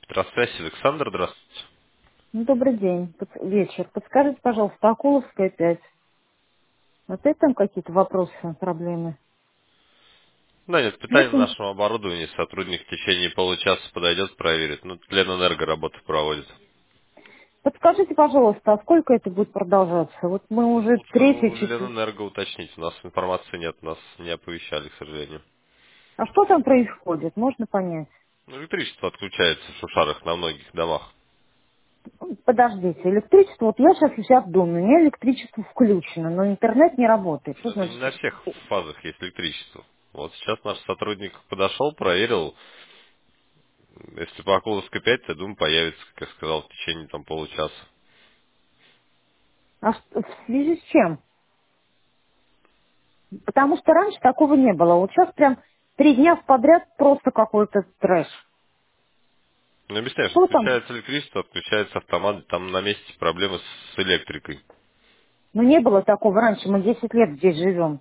Здравствуйте, Александр, здравствуйте. Ну, добрый день, вечер. Подскажите, пожалуйста, Акуловская 5. Опять там какие-то вопросы, проблемы? Да, нет, питание Если... нашего оборудования сотрудник в течение получаса подойдет, проверит. Ну, Ленэнерго работу проводит. Подскажите, пожалуйста, а сколько это будет продолжаться? Вот мы Ну, уже лучше третий, у четвертый. Ленэнерго уточнить. У нас информации нет, нас не оповещали, к сожалению. А что там происходит? Можно понять? Ну, электричество отключается в Шушарах на многих домах. Подождите, электричество, вот я сейчас в доме, у меня электричество включено, но интернет не работает. Что Это не значит? на всех фазах есть электричество. Вот сейчас наш сотрудник подошел, проверил. Если по Акуловской 5, то, я думаю, появится, как я сказал, в течение там получаса. А в связи с чем? Потому что раньше такого не было. Вот сейчас прям 3 дня подряд просто какой-то трэш. Ну, объясняю, что Что там? отключается электричество, отключается автомат, там на месте проблемы с электрикой. Ну, не было такого раньше, мы 10 лет здесь живем.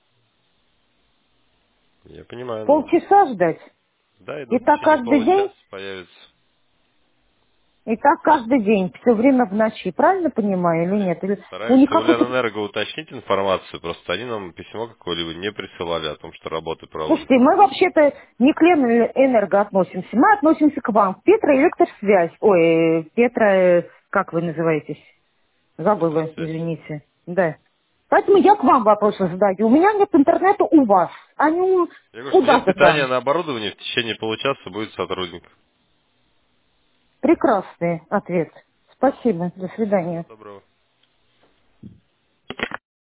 Я понимаю, но... Полчаса ждать? Да, я И думаю, в так течение каждый день? получаса появится. И так каждый день, все время в ночи. Правильно понимаю или Нет. нет? Или у них Стараемся у какой-то... Ленэнерго уточнить информацию, просто они нам письмо какое-либо не присылали о том, что работы Слушайте, проводятся. мы вообще-то не к Ленэнерго относимся, мы относимся к вам. Петроэлектросвязь. Ой, как вы называетесь? Забыла, Электросвязь. извините. Да. Поэтому я к вам вопросы задаю. У меня нет интернета у вас. А не Я говорю, куда нет питания тогда? на оборудование, в течение получаса будет сотрудник. Прекрасный ответ. Спасибо. До Всего свидания. доброго.